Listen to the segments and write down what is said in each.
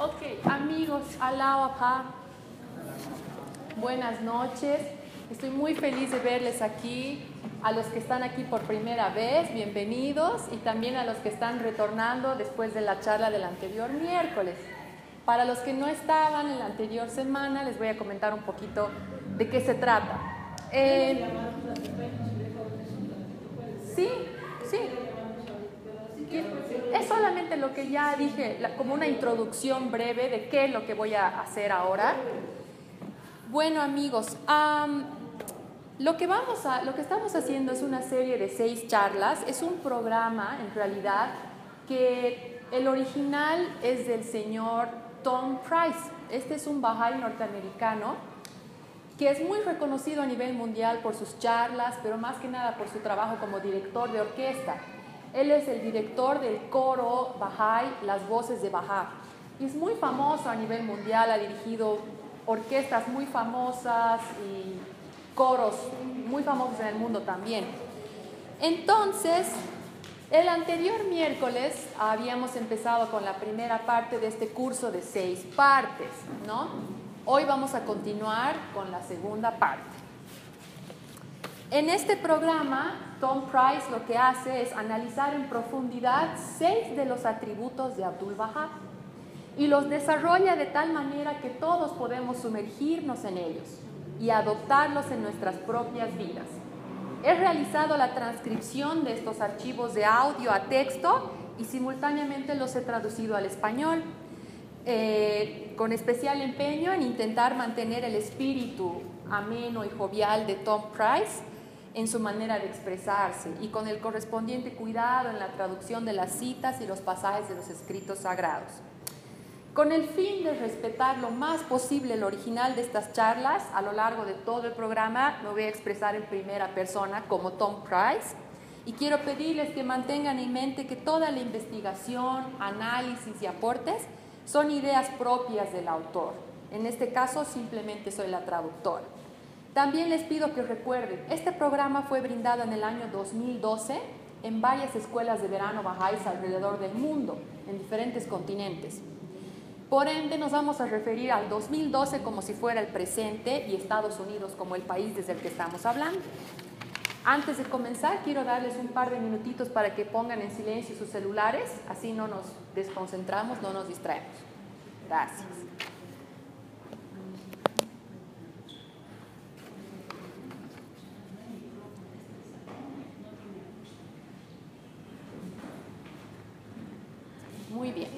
Ok, amigos, Alá, buenas noches. Estoy muy feliz de verles aquí. A los que están aquí por primera vez, bienvenidos. Y también a los que están retornando después de la charla del anterior miércoles. Para los que no estaban en la anterior semana, les voy a comentar un poquito de qué se trata. Sí, sí. Es solamente lo que ya dije, como una introducción breve de qué es lo que voy a hacer ahora. Bueno, amigos, lo que estamos haciendo es una serie de 6 charlas. Es un programa, en realidad, que el original es del señor Tom Price. Este es un Bahá'í norteamericano que es muy reconocido a nivel mundial por sus charlas, pero más que nada por su trabajo como director de orquesta. Él es el director del coro Bahá'í, Las Voces de Bahá. Y es muy famoso a nivel mundial, ha dirigido orquestas muy famosas y coros muy famosos en el mundo también. Entonces, el anterior miércoles habíamos empezado con la primera parte de este curso de 6 partes, ¿no? Hoy vamos a continuar con la segunda parte. En este programa, Tom Price lo que hace es analizar en profundidad 6 de los atributos de Abdul-Bahá y los desarrolla de tal manera que todos podemos sumergirnos en ellos y adoptarlos en nuestras propias vidas. He realizado la transcripción de estos archivos de audio a texto y simultáneamente los he traducido al español, con especial empeño en intentar mantener el espíritu ameno y jovial de Tom Price en su manera de expresarse y con el correspondiente cuidado en la traducción de las citas y los pasajes de los escritos sagrados. Con el fin de respetar lo más posible el original de estas charlas, a lo largo de todo el programa me voy a expresar en primera persona como Tom Price y quiero pedirles que mantengan en mente que toda la investigación, análisis y aportes son ideas propias del autor. En este caso simplemente soy la traductora. También les pido que recuerden, este programa fue brindado en el año 2012 en varias escuelas de verano bahá'ís alrededor del mundo, en diferentes continentes. Por ende, nos vamos a referir al 2012 como si fuera el presente y Estados Unidos como el país desde el que estamos hablando. Antes de comenzar, quiero darles un par de minutitos para que pongan en silencio sus celulares, así no nos desconcentramos, no nos distraemos. Gracias. Muy bien.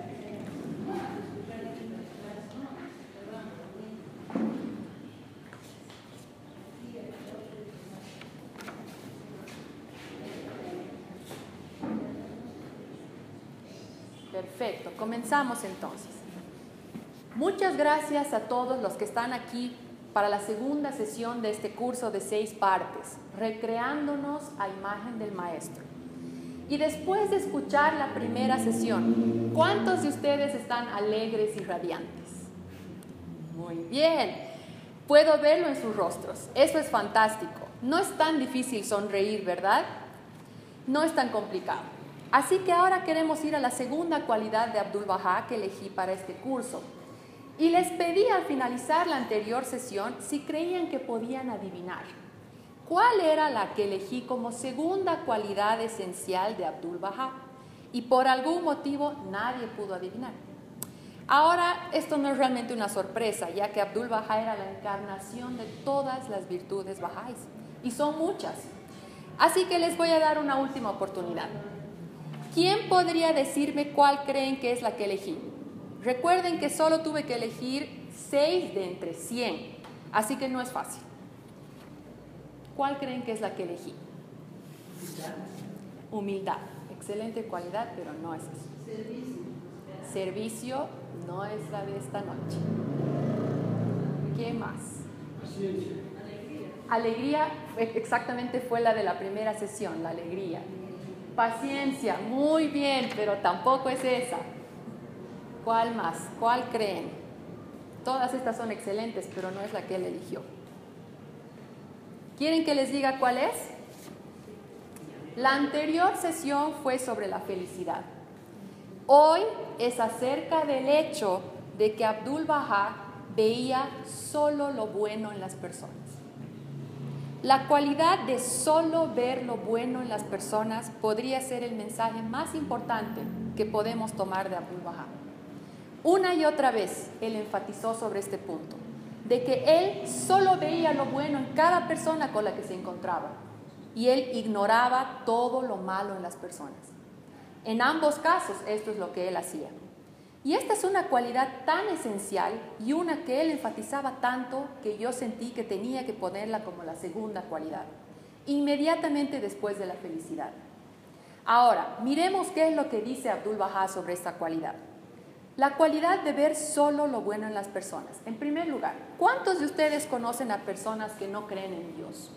Perfecto, comenzamos entonces. Muchas gracias a todos los que están aquí para la segunda sesión de este curso de 6 partes, recreándonos a imagen del maestro. Y después de escuchar la primera sesión, ¿cuántos de ustedes están alegres y radiantes? Muy bien, puedo verlo en sus rostros, eso es fantástico. No es tan difícil sonreír, ¿verdad? No es tan complicado. Así que ahora queremos ir a la segunda cualidad de Abdul-Bahá que elegí para este curso. Y les pedí al finalizar la anterior sesión si creían que podían adivinar cuál era la que elegí como segunda cualidad esencial de Abdul-Bahá. Y por algún motivo nadie pudo adivinar. Ahora, esto no es realmente una sorpresa, ya que Abdul-Bahá era la encarnación de todas las virtudes bahá'ís. Y son muchas. Así que les voy a dar una última oportunidad. ¿Quién podría decirme cuál creen que es la que elegí? Recuerden que solo tuve que elegir 6 de entre 100, así que no es fácil. ¿Cuál creen que es la que elegí? Humildad. Excelente cualidad, pero no es eso. Servicio no es la de esta noche. ¿Qué más? Alegría, exactamente fue la de la primera sesión, la alegría. Paciencia, muy bien, pero tampoco es esa. ¿Cuál más? ¿Cuál creen? Todas estas son excelentes, pero no es la que él eligió. ¿Quieren que les diga cuál es? La anterior sesión fue sobre la felicidad. Hoy es acerca del hecho de que Abdu'l-Bahá veía solo lo bueno en las personas. La cualidad de solo ver lo bueno en las personas podría ser el mensaje más importante que podemos tomar de Abdu'l-Bahá. Una y otra vez él enfatizó sobre este punto, de que él solo veía lo bueno en cada persona con la que se encontraba y él ignoraba todo lo malo en las personas. En ambos casos esto es lo que él hacía. Y esta es una cualidad tan esencial y una que él enfatizaba tanto que yo sentí que tenía que ponerla como la segunda cualidad, inmediatamente después de la felicidad. Ahora, miremos qué es lo que dice Abdu'l-Bahá sobre esta cualidad. La cualidad de ver solo lo bueno en las personas. En primer lugar, ¿cuántos de ustedes conocen a personas que no creen en Dios?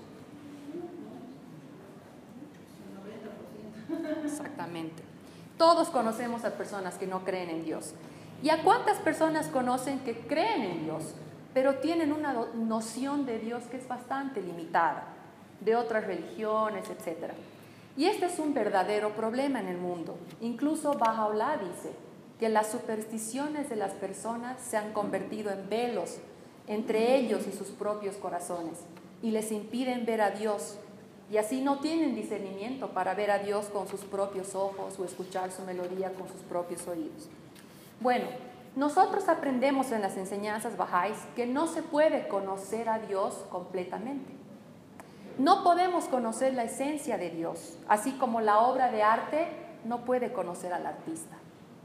Exactamente. Todos conocemos a personas que no creen en Dios. ¿Y a cuántas personas conocen que creen en Dios, pero tienen una noción de Dios que es bastante limitada, de otras religiones, etc.? Y este es un verdadero problema en el mundo. Incluso Baha'u'lláh dice que las supersticiones de las personas se han convertido en velos entre ellos y sus propios corazones y les impiden ver a Dios. Y así no tienen discernimiento para ver a Dios con sus propios ojos o escuchar su melodía con sus propios oídos. Bueno, nosotros aprendemos en las enseñanzas bahá'ís que no se puede conocer a Dios completamente. No podemos conocer la esencia de Dios, así como la obra de arte no puede conocer al artista.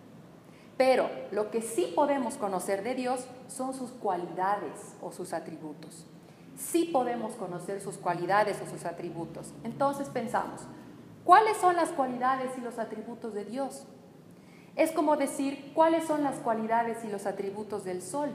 Pero lo que sí podemos conocer de Dios son sus cualidades o sus atributos. Sí podemos conocer sus cualidades o sus atributos. Entonces pensamos, ¿cuáles son las cualidades y los atributos de Dios? Es como decir, ¿cuáles son las cualidades y los atributos del sol?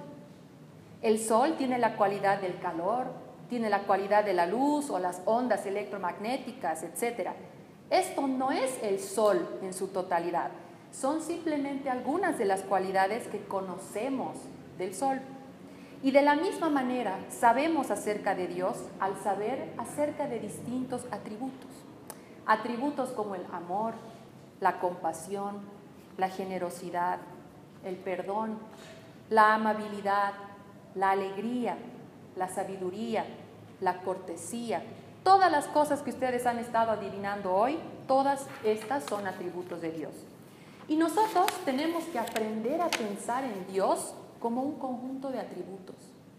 El sol tiene la cualidad del calor, tiene la cualidad de la luz o las ondas electromagnéticas, etc. Esto no es el sol en su totalidad. Son simplemente algunas de las cualidades que conocemos del sol. Y de la misma manera sabemos acerca de Dios al saber acerca de distintos atributos. Atributos como el amor, la compasión, la generosidad, el perdón, la amabilidad, la alegría, la sabiduría, la cortesía. Todas las cosas que ustedes han estado adivinando hoy, todas estas son atributos de Dios. Y nosotros tenemos que aprender a pensar en Dios como un conjunto de atributos.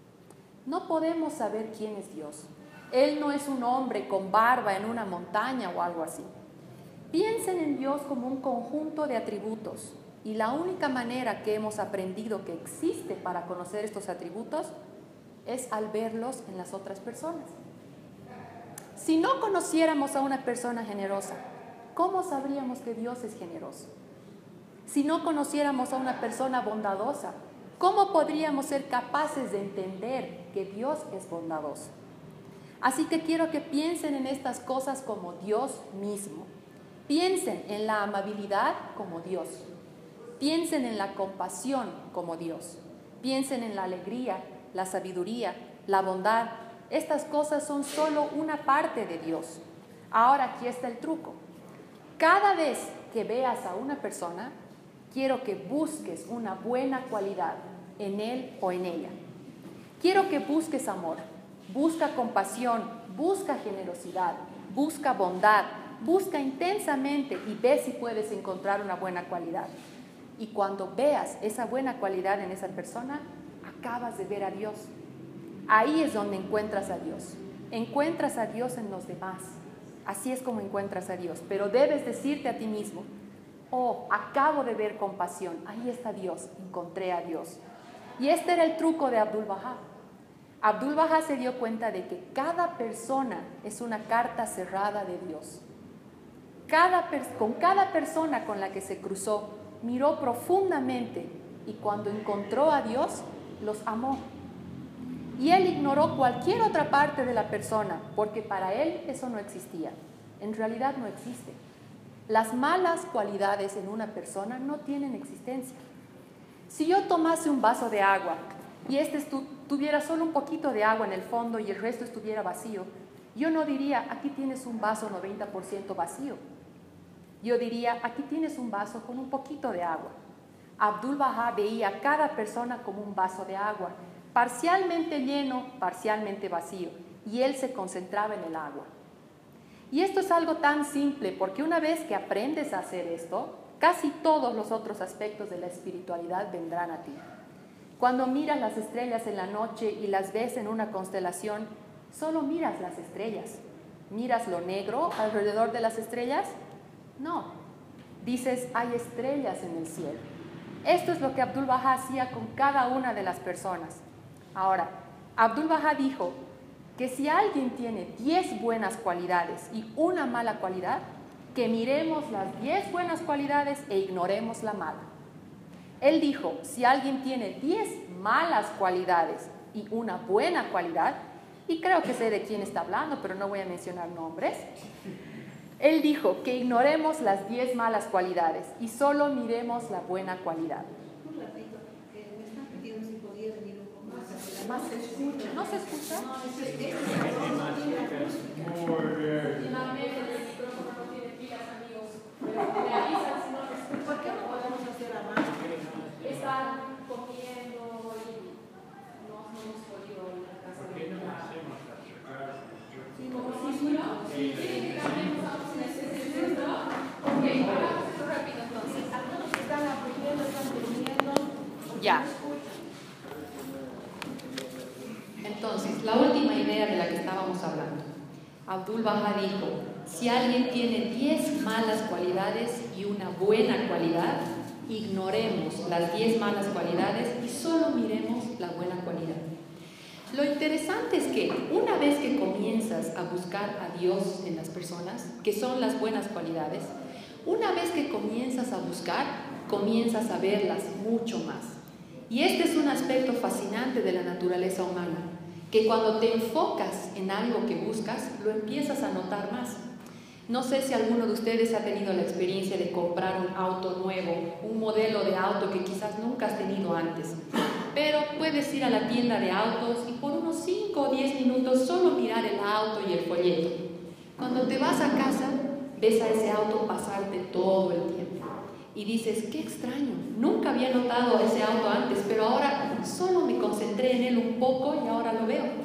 No podemos saber quién es Dios. Él no es un hombre con barba en una montaña o algo así. Piensen en Dios como un conjunto de atributos. Y la única manera que hemos aprendido que existe para conocer estos atributos es al verlos en las otras personas. Si no conociéramos a una persona generosa, ¿cómo sabríamos que Dios es generoso? Si no conociéramos a una persona bondadosa, ¿cómo podríamos ser capaces de entender que Dios es bondadoso? Así que quiero que piensen en estas cosas como Dios mismo. Piensen en la amabilidad como Dios. Piensen en la compasión como Dios. Piensen en la alegría, la sabiduría, la bondad. Estas cosas son solo una parte de Dios. Ahora aquí está el truco. Cada vez que veas a una persona, quiero que busques una buena cualidad en él o en ella. Quiero que busques amor, busca compasión, busca generosidad, busca bondad, busca intensamente y ve si puedes encontrar una buena cualidad. Y cuando veas esa buena cualidad en esa persona, acabas de ver a Dios. Ahí es donde encuentras a Dios. Encuentras a Dios en los demás. Así es como encuentras a Dios. Pero debes decirte a ti mismo, oh, acabo de ver compasión. Ahí está Dios, encontré a Dios. Y este era el truco de Abdu'l-Bahá. Abdu'l-Bahá se dio cuenta de que cada persona es una carta cerrada de Dios. Con cada persona con la que se cruzó, miró profundamente y cuando encontró a Dios, los amó. Y él ignoró cualquier otra parte de la persona, porque para él eso no existía. En realidad no existe. Las malas cualidades en una persona no tienen existencia. Si yo tomase un vaso de agua y tuviera solo un poquito de agua en el fondo y el resto estuviera vacío, yo no diría, aquí tienes un vaso 90% vacío. Yo diría, aquí tienes un vaso con un poquito de agua. Abdul-Bahá veía a cada persona como un vaso de agua, parcialmente lleno, parcialmente vacío, y él se concentraba en el agua. Y esto es algo tan simple, porque una vez que aprendes a hacer esto, casi todos los otros aspectos de la espiritualidad vendrán a ti. Cuando miras las estrellas en la noche y las ves en una constelación, solo miras las estrellas. ¿Miras lo negro alrededor de las estrellas? No. Dices, hay estrellas en el cielo. Esto es lo que Abdul-Bahá hacía con cada una de las personas. Ahora, Abdul-Bahá dijo que si alguien tiene 10 buenas cualidades y una mala cualidad, que miremos las 10 buenas cualidades e ignoremos la mala. Él dijo, si alguien tiene 10 malas cualidades y una buena cualidad, y creo que sé de quién está hablando, pero no voy a mencionar nombres, él dijo que ignoremos las 10 malas cualidades y solo miremos la buena cualidad. Un ratito, que me están pidiendo si podía venir un poco más adelante. ¿Más se escucha? ¿No se escucha? No, es que Muy bien. Finalmente el micrófono no tiene pilas, amigos. Pero me avisan si no les escucho. ¿por qué no podemos hacer a mano? Están comiendo y no hemos podido ir a casa de mi mamá. Como si no, si quieren que cambiemos a un necesito. Ok, hagamos esto rápido entonces. Algunos que están aprendiendo, están durmiendo. Ya. Entonces, la última idea de la que estábamos hablando. Abdul-Bahá dijo, si alguien tiene 10 malas cualidades y una buena cualidad, ignoremos las 10 malas cualidades y solo miremos la buena cualidad. Lo interesante es que una vez que comienzas a buscar a Dios en las personas, que son las buenas cualidades, una vez que comienzas a buscar, comienzas a verlas mucho más. Y este es un aspecto fascinante de la naturaleza humana, que cuando te enfocas en algo que buscas, lo empiezas a notar más. No sé si alguno de ustedes ha tenido la experiencia de comprar un auto nuevo, un modelo de auto que quizás nunca has tenido antes, pero puedes ir a la tienda de autos y por unos 5 o 10 minutos solo mirar el auto y el folleto. Cuando te vas a casa, ves a ese auto pasarte todo el tiempo y dices, qué extraño, nunca había notado ese auto antes, pero ahora solo me concentré en él un poco y ahora lo veo.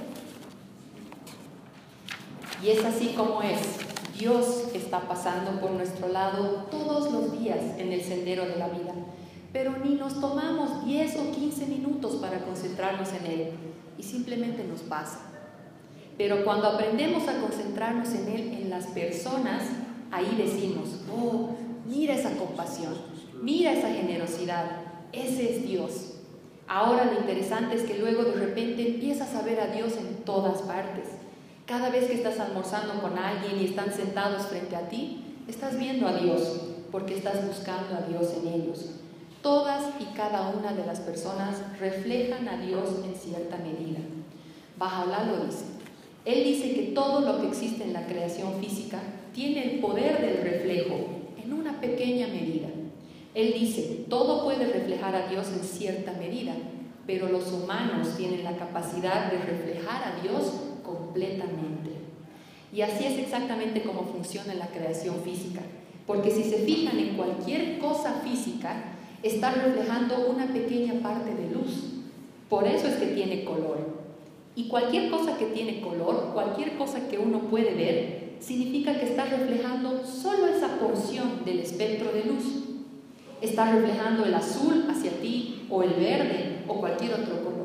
Y es así como es. Dios está pasando por nuestro lado todos los días en el sendero de la vida, pero ni nos tomamos 10 o 15 minutos para concentrarnos en Él y simplemente nos pasa. Pero cuando aprendemos a concentrarnos en Él, en las personas, ahí decimos, oh, mira esa compasión, mira esa generosidad, ese es Dios. Ahora lo interesante es que luego de repente empiezas a ver a Dios en todas partes. Cada vez que estás almorzando con alguien y están sentados frente a ti, estás viendo a Dios, porque estás buscando a Dios en ellos. Todas y cada una de las personas reflejan a Dios en cierta medida. Baha'u'lláh lo dice. Él dice que todo lo que existe en la creación física tiene el poder del reflejo en una pequeña medida. Él dice, todo puede reflejar a Dios en cierta medida, pero los humanos tienen la capacidad de reflejar a Dios completamente. Y así es exactamente como funciona la creación física, porque si se fijan en cualquier cosa física, está reflejando una pequeña parte de luz. Por eso es que tiene color. Y cualquier cosa que tiene color, cualquier cosa que uno puede ver, significa que está reflejando solo esa porción del espectro de luz. Está reflejando el azul hacia ti, o el verde, o cualquier otro color.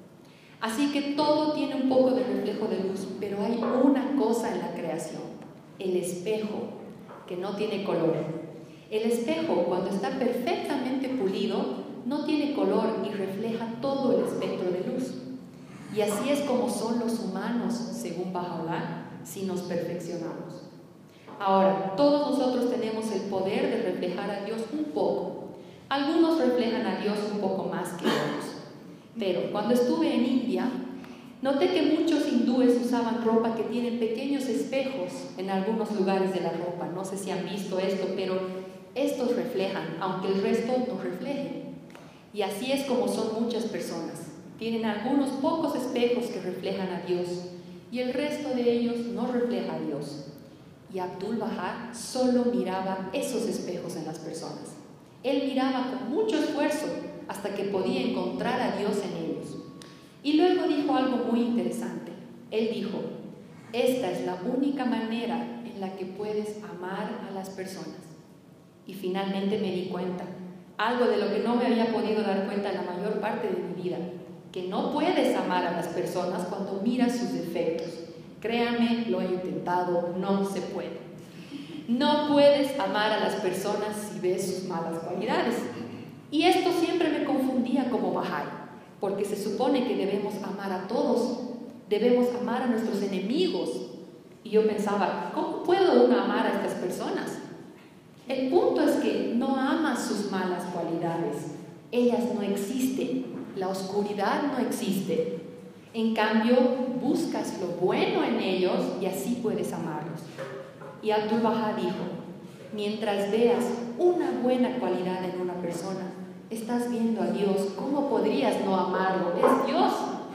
Así que todo tiene un poco de reflejo de luz, pero hay una cosa en la creación, el espejo, que no tiene color. El espejo, cuando está perfectamente pulido, no tiene color y refleja todo el espectro de luz. Y así es como son los humanos, según Baha'u'lláh, si nos perfeccionamos. Ahora, todos nosotros tenemos el poder de reflejar a Dios un poco. Algunos reflejan a Dios un poco más que otros. Pero cuando estuve en India, noté que muchos hindúes usaban ropa que tienen pequeños espejos en algunos lugares de la ropa. No sé si han visto esto, pero estos reflejan, aunque el resto no refleje. Y así es como son muchas personas. Tienen algunos pocos espejos que reflejan a Dios y el resto de ellos no refleja a Dios. Y Abdul Baha solo miraba esos espejos en las personas. Él miraba con mucho esfuerzo hasta que podía encontrar a Dios en ellos. Y luego dijo algo muy interesante. Él dijo: esta es la única manera en la que puedes amar a las personas. Y finalmente me di cuenta, algo de lo que no me había podido dar cuenta la mayor parte de mi vida, que no puedes amar a las personas cuando miras sus defectos. Créanme, lo he intentado, no se puede. No puedes amar a las personas si ves sus malas cualidades. Y esto siempre me confundía como Bahá'í, porque se supone que debemos amar a todos, debemos amar a nuestros enemigos. Y yo pensaba, ¿cómo puedo uno amar a estas personas? El punto es que no amas sus malas cualidades. Ellas no existen. La oscuridad no existe. En cambio, buscas lo bueno en ellos y así puedes amarlos. Y Abdul Baha dijo: mientras veas una buena cualidad en una persona, estás viendo a Dios. ¿Cómo podrías no amarlo? Es Dios.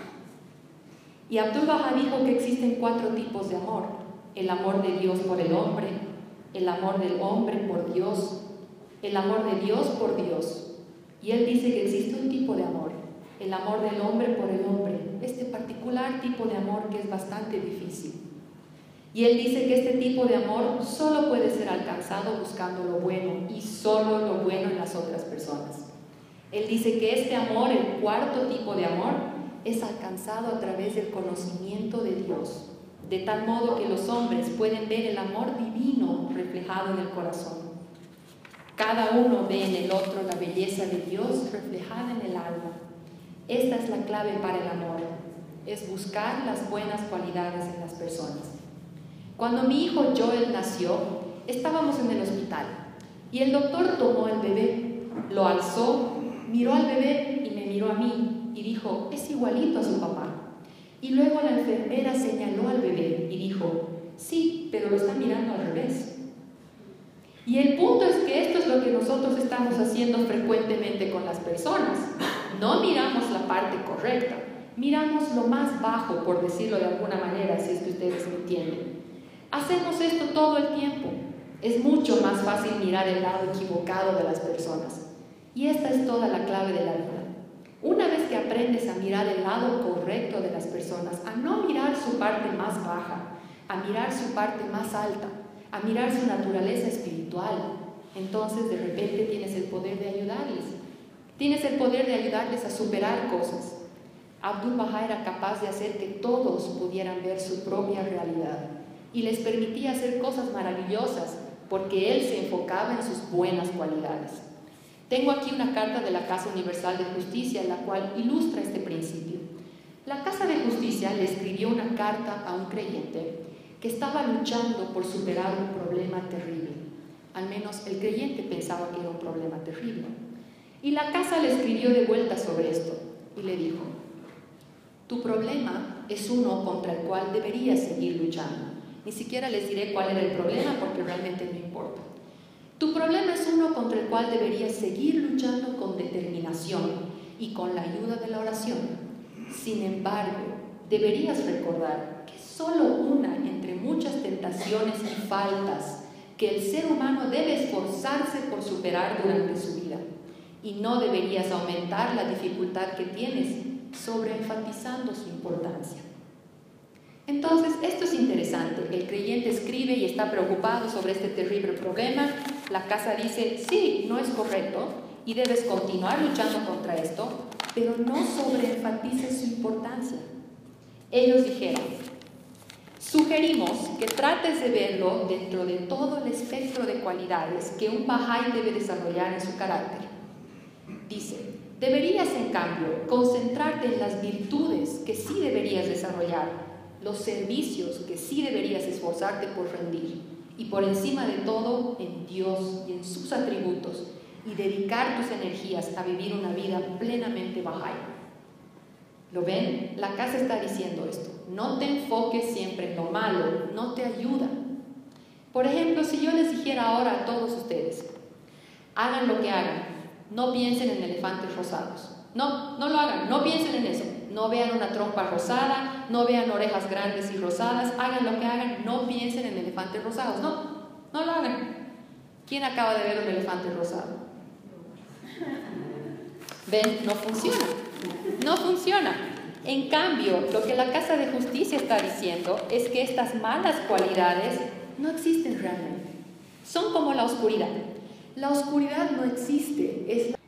Y Abdul Baha dijo que existen 4 tipos de amor: el amor de Dios por el hombre, el amor del hombre por Dios, el amor de Dios por Dios. Y él dice que existe un tipo de amor, el amor del hombre por el hombre, este particular tipo de amor que es bastante difícil. Y él dice que este tipo de amor solo puede ser alcanzado buscando lo bueno y solo lo bueno en las otras personas. Él dice que este amor, el 4º tipo de amor, es alcanzado a través del conocimiento de Dios, de tal modo que los hombres pueden ver el amor divino reflejado en el corazón. Cada uno ve en el otro la belleza de Dios reflejada en el alma. Esta es la clave para el amor, es buscar las buenas cualidades en las personas. Cuando mi hijo Joel nació, estábamos en el hospital y el doctor tomó al bebé, lo alzó, miró al bebé y me miró a mí y dijo: es igualito a su papá. Y luego la enfermera señaló al bebé y dijo: sí, pero lo está mirando al revés. Y el punto es que esto es lo que nosotros estamos haciendo frecuentemente con las personas. No miramos la parte correcta, miramos lo más bajo, por decirlo de alguna manera, si es que ustedes me entienden. Hacemos esto todo el tiempo. Es mucho más fácil mirar el lado equivocado de las personas. Y esta es toda la clave de la vida. Una vez que aprendes a mirar el lado correcto de las personas, a no mirar su parte más baja, a mirar su parte más alta, a mirar su naturaleza espiritual, entonces de repente tienes el poder de ayudarles. Tienes el poder de ayudarles a superar cosas. Abdul Baha era capaz de hacer que todos pudieran ver su propia realidad y les permitía hacer cosas maravillosas porque él se enfocaba en sus buenas cualidades. Tengo aquí una carta de la Casa Universal de Justicia, la cual ilustra este principio. La Casa de Justicia le escribió una carta a un creyente que estaba luchando por superar un problema terrible. Al menos el creyente pensaba que era un problema terrible. Y la Casa le escribió de vuelta sobre esto y le dijo: tu problema es uno contra el cual deberías seguir luchando. Ni siquiera les diré cuál era el problema porque realmente no importa. Tu problema es uno contra el cual deberías seguir luchando con determinación y con la ayuda de la oración. Sin embargo, deberías recordar que solo una entre muchas tentaciones y faltas que el ser humano debe esforzarse por superar durante su vida. Y no deberías aumentar la dificultad que tienes, sobreenfatizando su importancia. Entonces, esto es interesante. El creyente escribe y está preocupado sobre este terrible problema. La Casa dice: sí, no es correcto y debes continuar luchando contra esto, pero no sobreenfatices su importancia. Ellos dijeron: sugerimos que trates de verlo dentro de todo el espectro de cualidades que un Bahá'í debe desarrollar en su carácter. Dice: deberías, en cambio, concentrarte en las virtudes que sí deberías desarrollar, los servicios que sí deberías esforzarte por rendir, y por encima de todo, en Dios y en sus atributos, y dedicar tus energías a vivir una vida plenamente Bahá'í. ¿Lo ven? La Casa está diciendo esto. No te enfoques siempre en lo malo, no te ayuda. Por ejemplo, si yo les dijera ahora a todos ustedes: hagan lo que hagan, no piensen en elefantes rosados. No, no lo hagan, no piensen en eso. No vean una trompa rosada, no vean orejas grandes y rosadas, hagan lo que hagan, no piensen en elefantes rosados. No, no lo hagan. ¿Quién acaba de ver un elefante rosado? ¿Ven? No funciona. No funciona. En cambio, lo que la Casa de Justicia está diciendo es que estas malas cualidades no existen realmente. Son como la oscuridad. La oscuridad no existe, es